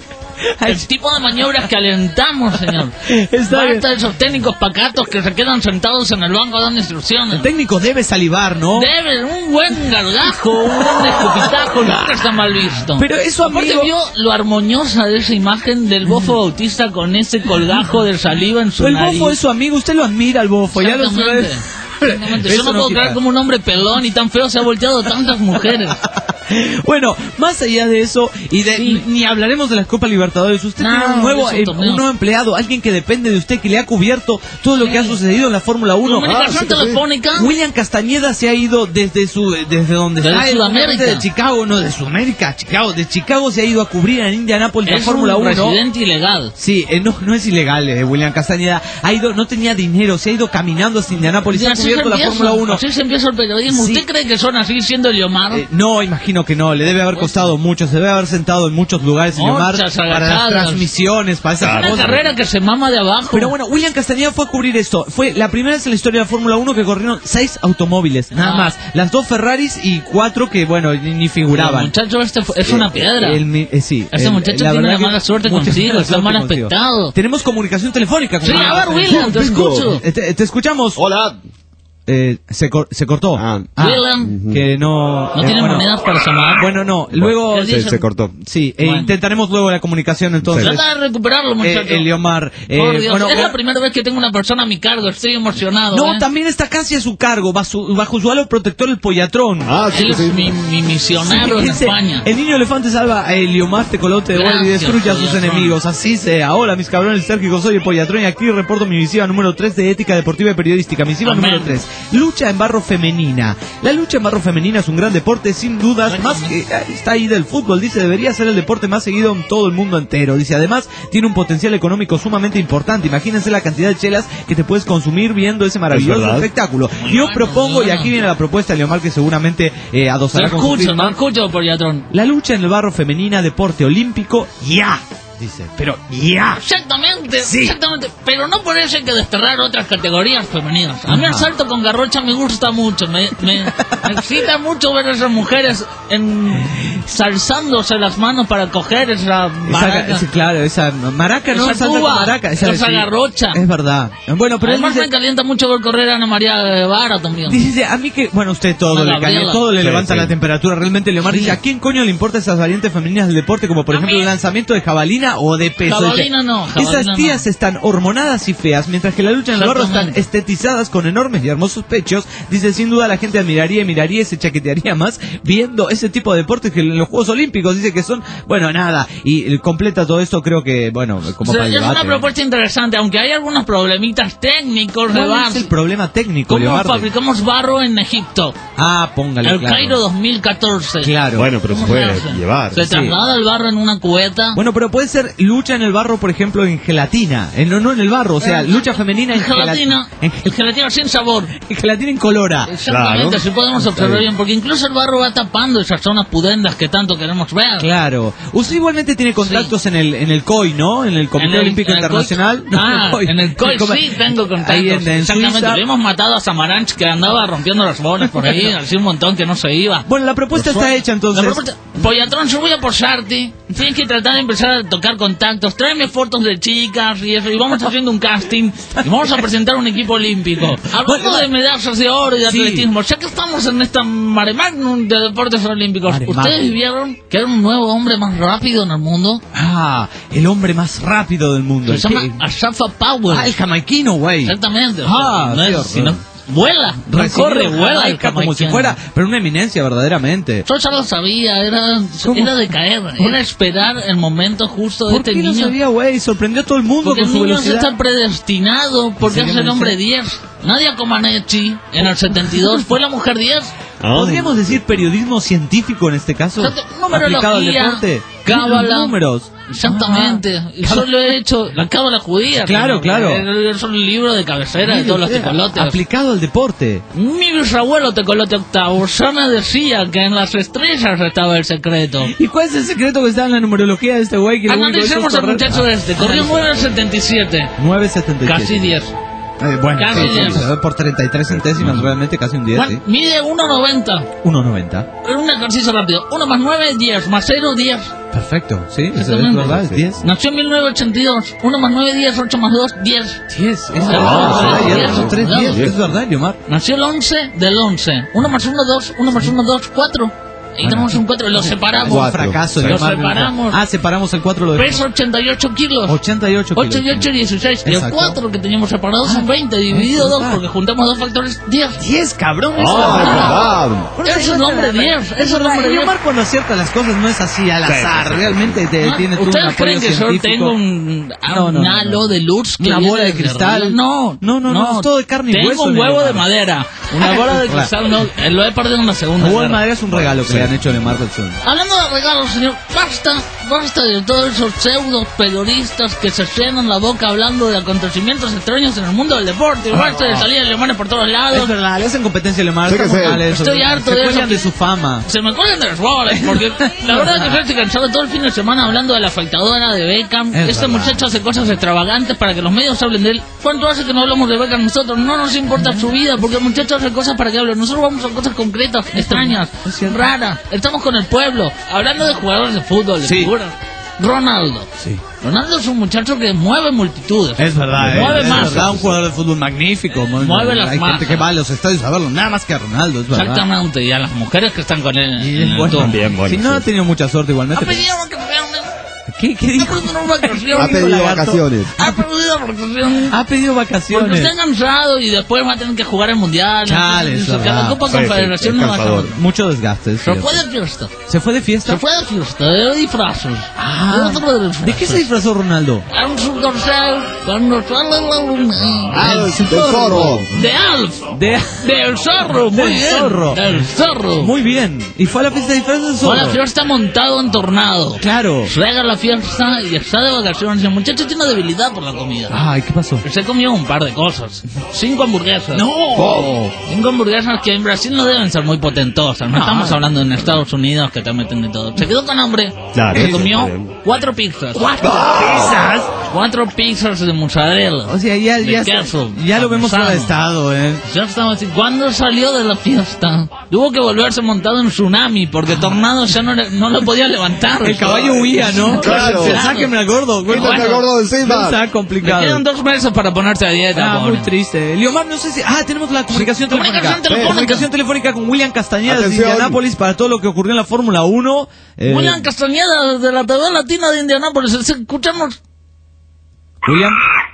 El tipo de maniobras que alentamos, señor. Está bien. Basta de esos técnicos pacatos que se quedan sentados en el banco dando instrucciones. El técnico debe salivar, ¿no? Debe, un buen gargajo, un buen escupitajo, nunca está mal visto. Pero eso, Aparte amigo... vio lo armoniosa de esa imagen del Bofo Bautista con ese colgajo de saliva en su El nariz. Bofo es su amigo, usted lo admira, el Bofo. Ya lo Exactamente. sabe. Exactamente. Yo Eso no puedo quita. creer como un hombre pelón y tan feo se ha volteado tantas mujeres. Bueno, más allá de eso, y de, Sí. ni hablaremos de las Copas Libertadores, usted No, tiene un nuevo, es un torneo. un nuevo empleado, alguien que depende de usted, que le ha cubierto todo lo Sí. que ha sucedido en la Fórmula 1. Comunicación telefónica. William Castañeda se ha ido desde donde Desde está, Sudamérica. de Chicago, no, de Sudamérica, Chicago, de Chicago se ha ido a cubrir en Indianápolis la Es Fórmula un 1. residente ilegal. Sí, no es ilegal, William Castañeda. Ha ido, no tenía dinero, se ha ido caminando hasta Indianápolis, Y ha así se cubierto la empieza, Fórmula 1. así se empieza el periodismo. Sí. ¿Usted cree que son así siendo Eliomar? No, imagino que no, le debe haber costado mucho, se debe haber sentado en muchos lugares, Eliomar, Muchas para las agachadas. transmisiones, para esas Una cosas. carrera que se mama de abajo. Pero bueno, William Castañeda fue a cubrir esto. Fue la primera vez en la historia de la Fórmula 1 que corrieron 6 automóviles, nada Ah. más. Las 2 Ferraris y 4 que, bueno, ni el figuraban. muchacho este es una piedra. Sí. Ese muchacho la tiene verdad una que mala suerte mucha consigo, mala está suerte mal contigo. aspectado. Tenemos comunicación telefónica. Sí, compañero. a ver, William, te escucho. Te escuchamos. Hola. Se cortó. William. Que no... ¿No tiene bueno. monedas para llamar? Bueno, no. Luego... ¿Qué dice? Se cortó. Sí, Bueno. intentaremos luego la comunicación entonces. Trata de recuperarlo, muchacho. Eliomar. Por Dios, bueno, es la primera vez que tengo una persona a mi cargo, estoy emocionado. no, ¿eh? también está casi a su cargo, bajo su halo protector el Pollatrón. Ah, sí, Él sí. es mi misionero en Ese- España. El niño elefante salva a Eliomar Tecolote de Vuelta y Gracias, destruye a sus Pollatrón. enemigos. Así sea. Hola, mis cabrones, Sergio, soy el Pollatrón y aquí reporto mi misiva número 3 de ética deportiva y periodística. Misiva Amén. número 3. Lucha en barro femenina. La lucha en barro femenina es un gran deporte, sin dudas. Más que está ahí del fútbol. Dice, debería ser el deporte más seguido en todo el mundo entero. Dice, además, tiene un potencial económico sumamente importante. Imagínense la cantidad de chelas que te puedes consumir viendo ese maravilloso verdad. espectáculo. Muy Yo bueno, propongo, muy y bueno. aquí viene la propuesta de Eliomar, que seguramente Lo adosará con su escucho, firma. no escucho, Pollatrón. La lucha en el barro femenina, deporte olímpico, ya, dice, pero ya. Exactamente, Sí. exactamente. Pero no por eso hay que desterrar otras categorías femeninas. A mí el salto con garrocha me gusta mucho. Me excita mucho ver a esas mujeres salzándose las manos para coger esa maraca. Sí, claro, esa maraca, no, Esa salta tuba, con maraca. esa sí, garrocha. Es verdad. Bueno, pero él Además me dice, calienta mucho ver correr a Ana María Guevara también. dice, a mí que, bueno, usted todo A le Gabriela. calienta, todo le Sí, levanta sí. la temperatura. Realmente Leomar Sí. dice, ¿a quién coño le importa esas variantes femeninas del deporte? Como por A ejemplo mí. el lanzamiento de jabalina o de peso. Jabalina Dice, no, jabalina esas tías no. están hormonadas y feas, mientras que la lucha en el barro están Exactamente. estetizadas con enormes y hermosos pechos. Dice, sin duda la gente admiraría y se chaquetearía más viendo ese tipo de deportes que en los Juegos Olímpicos. Dice que son, bueno, nada, y completa todo esto, creo que, bueno, como para el Es debate. una propuesta interesante, aunque hay algunos problemitas técnicos de ¿Cuál es el problema técnico, ¿Cómo Leobardo? fabricamos barro en Egipto? Póngale, El claro. Cairo 2014. Claro. Bueno, pero se ¿Cómo puede hace? llevar. Se traslada el barro en una cubeta. Bueno, pero puede ser lucha en el barro, por ejemplo, en gelatina. No en el barro, o sea, lucha femenina en gelatina. En Gelatina sin sabor. gelatina incolora. Exactamente, Claro. si podemos observar bien, porque incluso el barro va tapando esas zonas pudendas que tanto queremos ver. Claro. Usted igualmente tiene contactos en el COI, ¿no? En el Comité Olímpico Internacional. En el COI sí tengo contactos. Ahí en Exactamente, Suiza. le hemos matado a Samaranch que andaba rompiendo las bolas por ahí, así un montón que no se iba. Bueno, la propuesta está hecha entonces. Pollatrón, yo voy a apoyarte. Tienes que tratar de empezar a tocar contactos. Tráeme fotos de chicas y eso. Y vamos haciendo un casting. Y vamos a presentar un equipo olímpico. Hablando de medallas de oro y de Sí. atletismo, ya que estamos en esta mare magnum de deportes olímpicos, Mare ¿ustedes magnum. vieron que era un nuevo hombre más rápido en el mundo? El hombre más rápido del mundo. Se llama Asafa Powell. El jamaiquino, güey. Exactamente. Ah, no sí, es, sino, vuela. No corre, vuela. El como si jamaiquino. fuera, pero una eminencia verdaderamente. Yo ya lo sabía, era de caer, era esperar el momento justo de ¿Por este qué no niño. sabía, güey? Sorprendió a todo el mundo Porque con el su niño velocidad. está predestinado, porque es el hombre 10. Nadia Comaneci, en el 72, fue la mujer 10. ¿Podríamos decir periodismo científico en este caso? Aplicado al Numerología, deporte. cábala. Números. Exactamente. Y yo lo he hecho, la cábala judía. Claro, claro. Es un libro de cabecera de todos los tecolotes. Aplicado al deporte. Mi bisabuelo Tecolote Octavo ya me decía que en las estrellas estaba el secreto. ¿Y cuál es el secreto que está en la numerología de este güey? Que lo único que hizo es Analicemos al correr? muchacho este. Corrió 9.77. 9.77. Casi 10. Bueno, Casi sí, 10. por 33 centésimas, realmente casi un 10, sí. Mide 1.90. 1.90. Es un ejercicio rápido. 1 más 9, 10. Más 0, 10. Perfecto, sí, es Exactamente. verdad, es 10. Nació en 1982. 1 más 9, 10. 8 más 2, 10. 10, es Ah, verdad, sí, ya son 3 sí, 10, sí. es verdad, Leomar. Nació el 11 del 11. 1 más 1, 2. 1 más 1, 2, 4. Y tenemos un 4. Lo separamos. Un fracaso, Lo Leomar. separamos. Separamos el 4, lo de Peso 88 kilos. 88 kilos. 8 y 8, 16. Y el Exacto. 4 que teníamos separado son 20. Dividido 2 verdad. porque juntamos dos factores. 10. 10, cabrón, es verdad. Eso es el hombre 10. Eso es el hombre 10. Leomar cuando acierta las cosas no es así al azar, realmente tiene todo un ¿Ustedes apoyo creen que yo científico. tengo un No, halo de luz? Que Una viene bola de desde cristal. arriba? No, No, es todo de carne y tengo hueso, un huevo Leomar. de madera. Una bola de cristal, no, lo he perdido en la segunda. El huevo de guerra. madera es un regalo que le han hecho a Leomar del Sur. Hablando de regalos, señor, basta de todos esos pseudo periodistas que se llenan la boca hablando de acontecimientos extraños en el mundo del deporte. Basta de salir alemanes por todos lados. Es verdad, le hacen competencia a Leomar. Sí que está muy sí. mal eso. Estoy harto Se de eso. cuelgan de su fama. Se me cuelgan de las bolas, porque la verdad es que yo estoy cansado todo el fin de semana hablando de la afeitadora de Beckham. Es Este verdad. muchacho hace cosas extravagantes para que los medios hablen de él. ¿Cuánto hace que no hablamos de Beckham nosotros? No nos importa su vida, porque el muchacho hace cosas para que hablen. Nosotros vamos a cosas concretas, extrañas, raras. Estamos con el pueblo, hablando de jugadores de fútbol, de Sí. figuras. Ronaldo. Sí. Ronaldo es un muchacho que mueve multitudes. Es verdad, Mueve es masas. verdad, un jugador de fútbol magnífico. Mueve las Hay masas. gente que va a los estadios a verlo, nada más que a Ronaldo, es verdad. Exactamente, y a las mujeres que están con él. Y en el bueno, tour. También, bueno, si no sí. ha tenido mucha suerte Ha igualmente. pero- pedido vacaciones. ¿Qué dijo? Ha pedido Ha pedido lagarto. vacaciones. Ha pedido vacaciones. Ha pedido Porque vacaciones. está cansado y después va a tener que jugar el mundial. Chale, es Entonces, que la verdad. Copa Sí, Confederación sí, no es va a cansador. estar. Mucho desgaste, es Se cierto. fue de fiesta. ¿Se fue de fiesta? Se fue de fiesta, de disfrazos. ¿De qué se disfrazó Ronaldo? Era un subdorsal cuando sale la luna. El zorro. De Alf. Del zorro, muy Del bien. zorro. Del zorro. Muy bien. ¿Y fue a la fiesta de disfraces del Fue a la zorro? fiesta montado en tornado. Claro. Llega a la fiesta y está de vacaciones. El muchacho tiene debilidad por la comida. Ay, ¿qué pasó? Se comió un par de cosas. 5 hamburguesas. ¡No! 5 hamburguesas que en Brasil no deben ser muy potentosas. No estamos hablando en Estados Unidos que te meten de todo. Se quedó con hambre. Claro, Se eso comió está bien. 4 pizzas. ¿Pizzas? 4 pizzas de mozzarella. O sea, ya De queso, lo vemos fuera de parmesano. estado, ¿eh? Ya estaba así. Cuando salió de la fiesta, tuvo que volverse montado en tsunami porque Tornado ya no lo podía levantar. El caballo huía, ¿no? Claro. Sáquenme al gordo. Quítate al gordo de encima. Está Le complicado. quedan 2 meses para ponerse a dieta. Muy pobre. triste. Leomar, no sé si... tenemos la comunicación telefónica. Comunicación telefónica con William Castañeda de Atención. Indianápolis para todo lo que ocurrió en la Fórmula 1. William Castañeda de la TV Latina de Indianápolis. Escuchamos. William.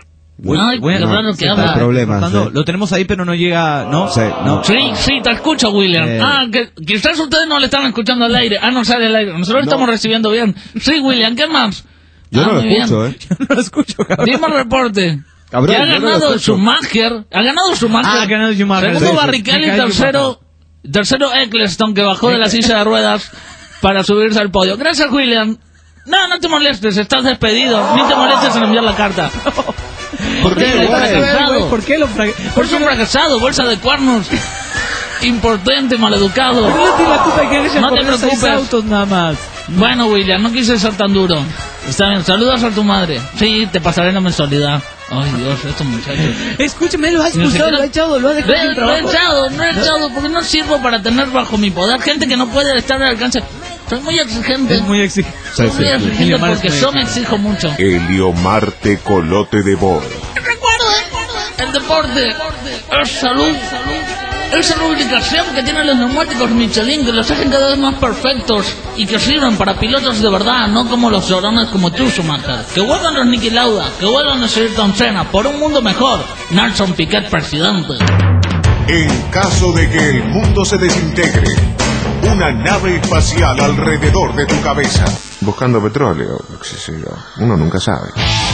Ay, qué raro que habla. Lo tenemos ahí, pero no llega, ¿no? Sí, no. Sí, te escucho, William. Que quizás ustedes no le están escuchando al aire. No sale al aire. Nosotros lo estamos recibiendo bien. Sí, William, ¿qué más? Yo no lo escucho, Yo no lo escucho, cabrón. Dime el reporte. Cabrón, que ha ganado Schumacher. Ha ganado Schumacher. Segundo Barrichello y tercero Eccleston, que bajó de la silla de ruedas para subirse al podio. Gracias, William. No te molestes, estás despedido. Ni te molestes en enviar la carta. ¿Por qué, güey? ¿Por qué lo Por un fracasado, bolsa de cuernos. Impotente, maleducado. Pero no tiene la culpa de que haya No te preocupes. autos nada más. Bueno, William, no quise ser tan duro. Está bien, saludos a tu madre. Sí, te pasaré la mensualidad. Ay, Dios, estos muchachos. Escúchame, lo ha expulsado, lo ha echado, lo ha dejado sin trabajo. No he echado, porque no sirvo para tener bajo mi poder gente que no puede estar al alcance. Soy muy exigente. Es muy exigente. Soy muy exigente porque yo me exijo mucho. Eliomar Tecolote de Bor. El deporte es salud. Es la lubricación que tienen los neumáticos Michelin, que los hacen cada vez más perfectos y que sirven para pilotos de verdad, no como los llorones como tú, Schumacher. Que vuelvan los Niki Lauda, que vuelvan a Ayrton Senna, por un mundo mejor. Nelson Piquet, presidente. En caso de que el mundo se desintegre, una nave espacial alrededor de tu cabeza. Buscando petróleo, qué sé yo, uno nunca sabe.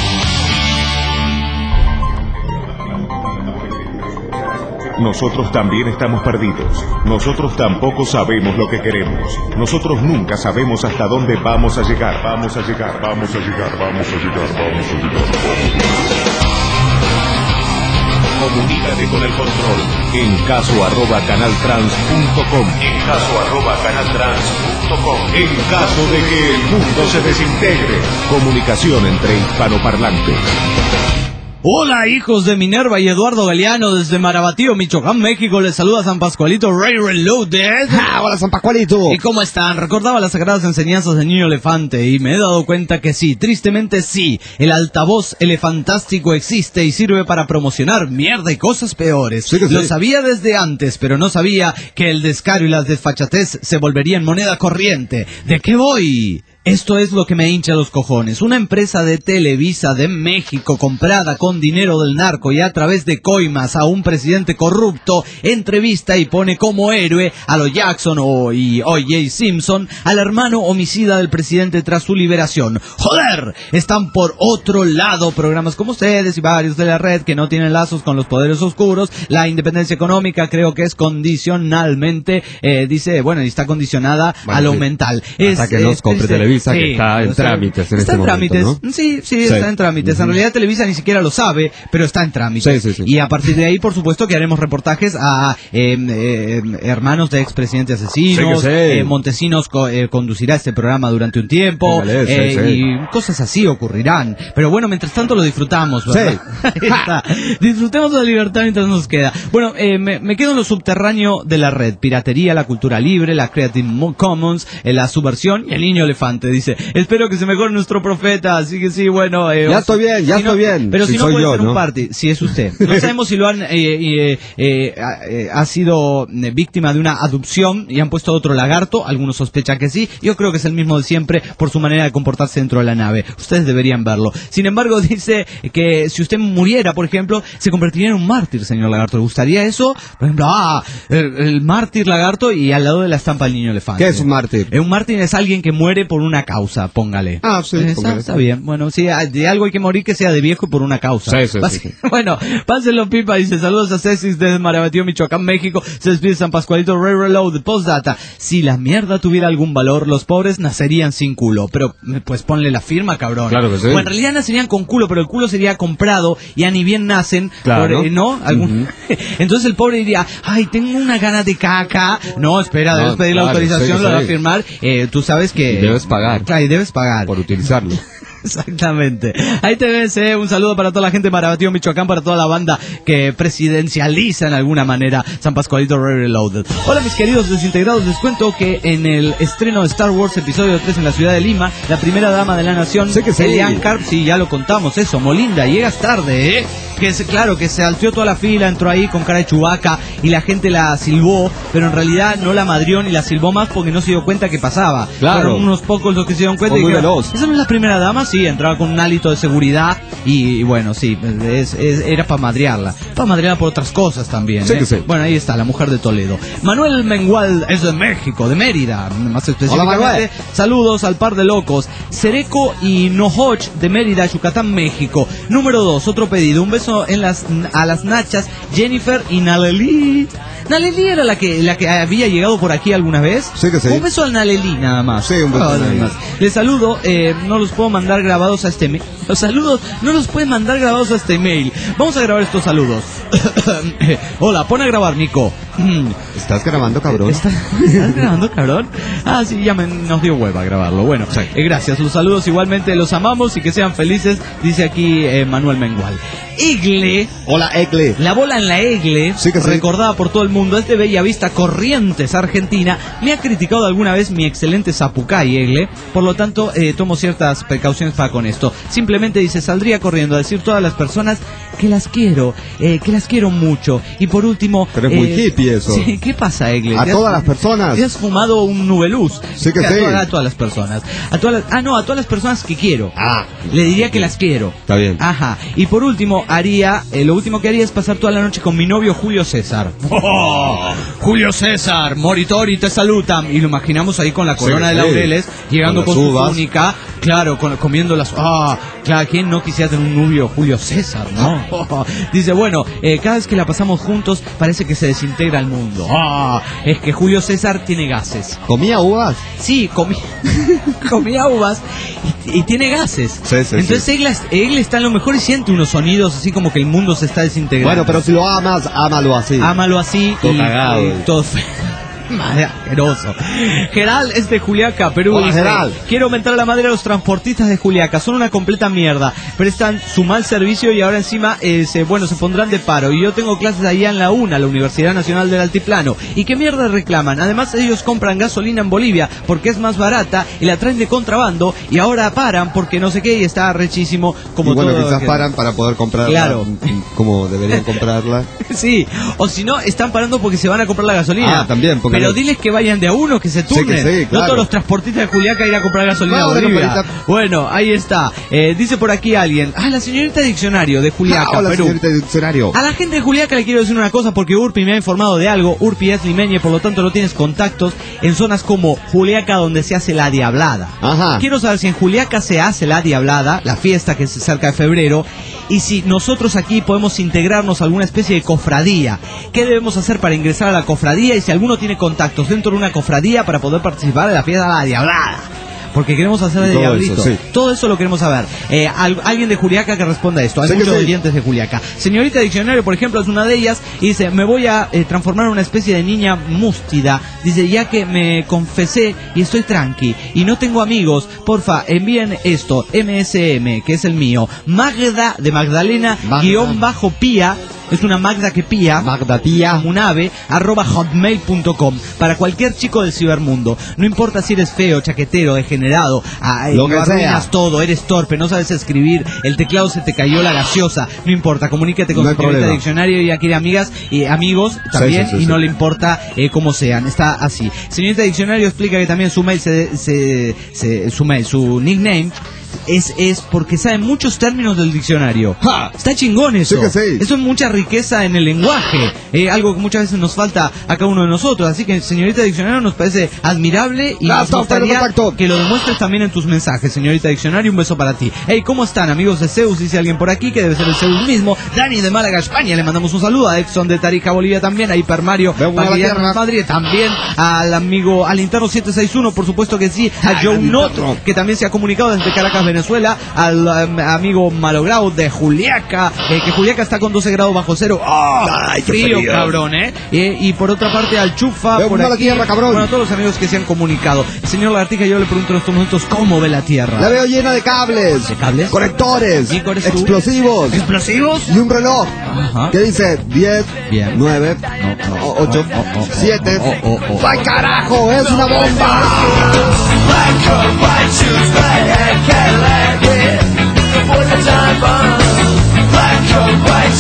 Nosotros también estamos perdidos. Nosotros tampoco sabemos lo que queremos. Nosotros nunca sabemos hasta dónde vamos a llegar. Vamos a llegar. Comunícate con el control en caso@canaltrans.com. En caso de que el mundo se desintegre. Comunicación entre hispanoparlantes. Hola, hijos de Minerva y Eduardo Galeano desde Marabatío, Michoacán, México. Les saluda San Pascualito Ray Reloaded. Hola, San Pascualito. ¿Y cómo están? Recordaba las sagradas enseñanzas del niño elefante y me he dado cuenta que sí, tristemente sí, el altavoz elefantástico existe y sirve para promocionar mierda y cosas peores. Sí. Lo sabía desde antes, pero no sabía que el descaro y la desfachatez se volverían moneda corriente. ¿De qué voy? Esto es lo que me hincha los cojones. Una empresa de Televisa de México comprada con dinero del narco y a través de coimas a un presidente corrupto entrevista y pone como héroe a lo Jackson y O.J. Simpson, al hermano homicida del presidente tras su liberación. ¡Joder! Están por otro lado programas como ustedes y varios de la red que no tienen lazos con los poderes oscuros. La independencia económica creo que es condicionalmente, dice, bueno, y está condicionada a lo mental. Hasta que nos compre Televisa, que está en trámites en este momento, ¿no? Sí, está en trámites. En realidad Televisa ni siquiera lo sabe, pero está en trámites. Sí. Y a partir de ahí, por supuesto, que haremos reportajes a hermanos de expresidentes asesinos. Montesinos conducirá este programa durante un tiempo. Y cosas así ocurrirán. Pero bueno, mientras tanto lo disfrutamos, ¿verdad? Disfrutemos la libertad mientras nos queda. Bueno, me quedo en lo subterráneo de la red. Piratería, la cultura libre, la Creative Commons, la subversión y el niño elefante. Dice, espero que se mejore nuestro profeta. Así que sí, bueno. Ya estoy bien. Pero si no puede ser ¿no? un party, si es usted. No sabemos si lo han ha sido víctima de una adopción y han puesto otro lagarto. Algunos sospechan que sí. Yo creo que es el mismo de siempre por su manera de comportarse dentro de la nave. Ustedes deberían verlo. Sin embargo, dice que si usted muriera, por ejemplo, se convertiría en un mártir, señor lagarto. ¿Le gustaría eso? Por ejemplo, el mártir lagarto y al lado de la estampa del niño elefante. ¿Qué es un mártir? Un mártir es alguien que muere por una causa, póngale. Sí, está bien. Bueno, sí, de algo hay que morir que sea de viejo y por una causa. Sí. Bueno, pásenlo, pipa. Dice, saludos a Cecis desde Marabatío, Michoacán, México. Se despide San Pascualito Ray Reload. Postdata, si la mierda tuviera algún valor, los pobres nacerían sin culo. Pero, pues ponle la firma, cabrón. Claro que sí. Bueno, en realidad nacerían con culo, pero el culo sería comprado y a ni bien nacen. Claro. ¿No? Entonces el pobre diría, ay, tengo una gana de caca. No, espera, debes pedir la autorización, lo va a firmar. Tú sabes que... Debes pagar. Claro, y debes pagar. Por utilizarlo. Exactamente. Ahí te ves, un saludo para toda la gente de Marabatío, Michoacán, para toda la banda que presidencializa en alguna manera San Pascualito Reloaded. Hola mis queridos desintegrados, les cuento que en el estreno de Star Wars episodio 3 en la ciudad de Lima, la primera dama de la nación, Elian Carp, sí, ya lo contamos eso, Molinda, llegas tarde, Claro, que se salteó toda la fila, entró ahí con cara de Chewbacca y la gente la silbó, pero en realidad no la madrió ni la silbó más porque no se dio cuenta que pasaba. Claro. Fueron unos pocos los que se dieron cuenta y dijeron, ¿esa no es la primera dama? Sí, entraba con un hálito de seguridad y bueno, sí, era para madrearla por otras cosas también. Sí, que sí. Bueno, ahí está, la mujer de Toledo. Manuel Mengual es de México, de Mérida, más específicamente. Hola, saludos al par de locos. Cereco y Nohoch de Mérida, Yucatán, México. Número 2, otro pedido. Un beso a las nachas, Jennifer y Naleli. ¿Naleli era la que había llegado por aquí alguna vez? Sí que sí. Un beso a Naleli nada más. Sí, un beso a Naleli. Les saludo, no los puedo mandar grabados a este mail. Los saludos no los pueden mandar grabados a este mail. Vamos a grabar estos saludos. Hola, pon a grabar, Nico. ¿Estás grabando, cabrón? ¿Estás grabando, cabrón? Ah, sí, ya nos dio hueva grabarlo. Bueno, gracias. Los saludos igualmente, los amamos y que sean felices, dice aquí Manuel Mengual. Egle. Hola, Egle. La bola en la Egle, sí que recordada por todo el mundo, es de Bellavista, Corrientes, Argentina. Me ha criticado alguna vez mi excelente zapucay, Egle. Por lo tanto, tomo ciertas precauciones para con esto. Simplemente dice, saldría corriendo a decir a todas las personas que las quiero mucho. Y por último... Pero es muy hippie eso. Sí, ¿qué pasa, Egle? A todas las personas. ¿Te has fumado un nubeluz? Sí que sí. A todas las personas. A todas las personas que quiero. Le diría que las quiero. Está bien. Ajá. Y por último, lo último que haría es pasar toda la noche con mi novio Julio César. ¡Oh! Julio César, Moritori, te saludan. Y lo imaginamos ahí con la corona de laureles, llegando con su túnica, claro, comiendo las... claro, ¿quién no quisiera tener un novio Julio César, no? Dice, bueno, cada vez que la pasamos juntos parece que se desintegra el mundo. Es que Julio César tiene gases. ¿Comía uvas? Sí, comía uvas y tiene gases. Sí, entonces Egle está en lo mejor y siente unos sonidos así como que el mundo se está desintegrando. Bueno, pero si lo amas, ámalo así. Ámalo así. Todo cagado. Todo feo. Madre asqueroso. Geral es de Juliaca, Perú. Hola, Geral. Quiero aumentar la madre a los transportistas de Juliaca. Son una completa mierda. Prestan su mal servicio y ahora encima se pondrán de paro. Y yo tengo clases allá en la UNA, la Universidad Nacional del Altiplano. ¿Y qué mierda reclaman? Además ellos compran gasolina en Bolivia porque es más barata y la traen de contrabando y ahora paran porque no sé qué y está rechísimo como y bueno, todo. quizás paran para poder comprarla, claro, como deberían comprarla. Sí, o si no, están parando porque se van a comprar la gasolina. También, porque pero diles que vayan de a uno, que se turnen. Sí, claro. No todos los transportistas de Juliaca ir a comprar gasolina a Bolivia. Bueno, ahí está. Dice por aquí alguien, la señorita Diccionario de Juliaca, hola, Perú. Señorita Diccionario. A la gente de Juliaca le quiero decir una cosa porque Urpi me ha informado de algo. Urpi es limeña, por lo tanto no tienes contactos en zonas como Juliaca donde se hace la Diablada. Ajá. Quiero saber si en Juliaca se hace la Diablada, la fiesta que es cerca de febrero, y si nosotros aquí podemos integrarnos a alguna especie de cofradía. ¿Qué debemos hacer para ingresar a la cofradía? Y si alguno tiene contactos dentro de una cofradía para poder participar de la fiesta de la Diablada. Porque queremos hacer de diablito. Eso, sí. Todo eso lo queremos saber. Alguien de Juliaca que responda a esto. Hay muchos oyentes de Juliaca. Señorita Diccionario, por ejemplo, es una de ellas. Y dice, me voy a transformar en una especie de niña mústida. Dice, ya que me confesé y estoy tranqui y no tengo amigos, porfa, envíen esto. MSM, que es el mío. Magda de Magdalena, _Pía. Es una Magda que pía, Magda Pía, un ave, @hotmail.com, para cualquier chico del cibermundo. No importa si eres feo, chaquetero, degenerado, lo que arruinas todo, eres torpe, no sabes escribir, el teclado se te cayó la gaseosa, no importa, comunícate con Señorita Diccionario y aquí de amigas y amigos también, y no le importa cómo sean, está así. Señorita Diccionario explica que también su mail, su nickname es porque sabe muchos términos del diccionario. Está chingón eso. Eso es mucha riqueza en el lenguaje, algo que muchas veces nos falta a cada uno de nosotros. Así que, señorita Diccionario, nos parece admirable y nos gustaría que lo demuestres también en tus mensajes. Señorita Diccionario, un beso para ti. Hey, ¿cómo están, amigos de Zeus? Dice alguien por aquí, que debe ser el Zeus mismo. Dani de Málaga, España, le mandamos un saludo. A Exxon de Tarija, Bolivia también. A Hiper Mario Madrid también. Al Interno 761, por supuesto que sí. A Joe Not, que también se ha comunicado desde Caracas, Venezuela. Al amigo Malogrado de Juliaca, que Juliaca está con 12 grados bajo cero. ¡Ay, frío, cabrón, y por otra parte al Chufa, por aquí, tierra, cabrón. Bueno, a todos los amigos que se han comunicado. Señor Lagartija, yo le pregunto en estos momentos, ¿cómo ve la Tierra? La veo llena de cables. ¿De cables? Conectores. ¿Explosivos? Y un reloj. Ajá. Que dice 10, 9, 8, 7. ¡Ay, carajo! ¡Es una bomba! Black coat, white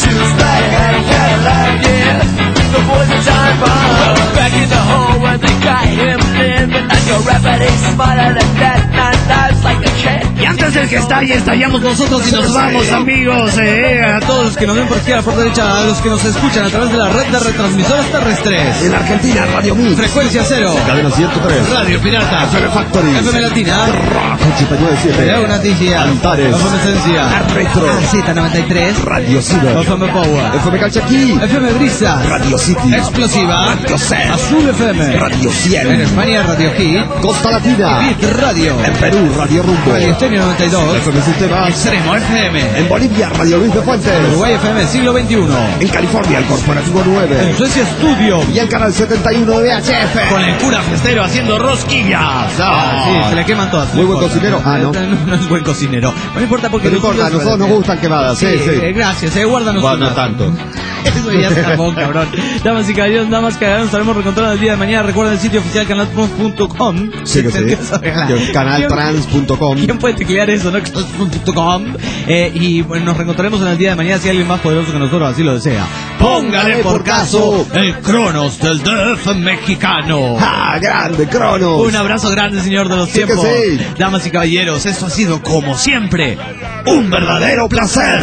que estalla, estallamos nosotros y nos vamos, amigos. A todos los que nos ven por izquierda, por derecha, a los que nos escuchan a través de la red de retransmisoras terrestres. En Argentina, Radio Mix. Frecuencia Cero. Cadena 103. Radio Pirata. FM Factory. FM Latina. 89.7. Noticia. Antares. FM Esencia. Retro. Z93. Radio Ciber. FM Power. FM Calchaquí. FM Brisa. Radio City. Explosiva. Radio C. Azul FM. Radio 100. En España, Radio Hit. Costa Latina. Bit Radio. En Perú, Radio Rumbo. Radio Estéreo 92. FM Sistema. Extremo FM. En Bolivia, Radio Luis de Fuentes. Uruguay FM Siglo XXI. En California, el Corporativo En 9. Suecia Studio. Y el canal 71 de VHF. Con el cura festero haciendo rosquillas. Sí, se le queman todas. Muy buen cocinero. Ah, no. No es buen cocinero. No importa porque... No importa, a nosotros nos gustan quemadas. Sí, sí. Gracias, guárdanos Bueno, una. no tanto. Eso ya es jamón, cabrón. Damas y caballeros, damas que estaremos recontrolando el día de mañana. Recuerden el sitio oficial canaltrans.com. Sí, que sí. Canaltrans.com. ¿Quién puede teclear eso, no? Canaltrans.com. Y bueno, nos reencontraremos en el día de mañana si alguien más poderoso que nosotros así lo desea. Póngale por caso el Cronos del DF mexicano. ¡Ah, grande, Cronos! Un abrazo grande, señor de los Sí que tiempos. sí. Damas y caballeros, esto ha sido como siempre un verdadero placer.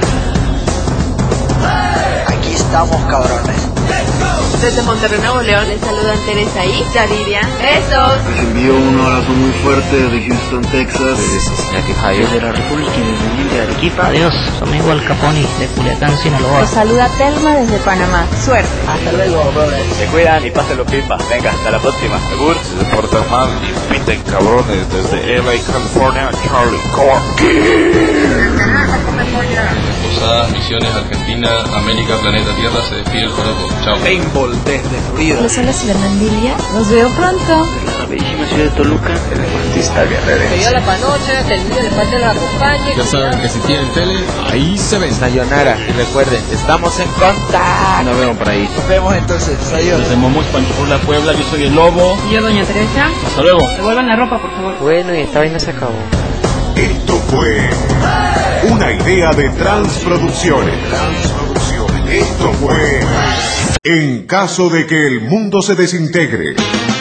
Aquí estamos, cabrones. Desde Monterrey, Nuevo León, les saludan Teresa y Yaridia. ¡Besos! Les envío un abrazo muy fuerte desde Houston, Texas. Desde la República Independiente de Arequipa. Adiós, su amigo Al Capone de Culiacán, Sinaloa. Los saluda Telma desde Panamá. Suerte. Hasta luego, brothers. Se cuidan y pásenlo pipa. Venga, hasta la próxima. Segur. Desde Portamán y piten cabrones. Desde LA, California, Charlie Corky. Posadas, Misiones, Argentina, América, Planeta Tierra, se despide el Joropo. Chao. Paintball desde Florida. Los hola Cibermandilia. Los veo pronto. De la bellísima ciudad de Toluca. El artista guerrero. Yo la panoche, que el día de parte la acompañe. Ya saben que si tienen tele, ahí se ven. Sayonara. Y recuerden, estamos en contacto. Nos vemos por ahí. Nos vemos entonces. Adiós. Desde Momus, Panchopula, Puebla, yo soy el Lobo. Y yo, doña Teresa. Hasta luego. Devuelvan la ropa, por favor. Bueno, y esta vaina se acabó. Esto fue una idea de Transproducciones. Esto fue En caso de que el mundo se desintegre.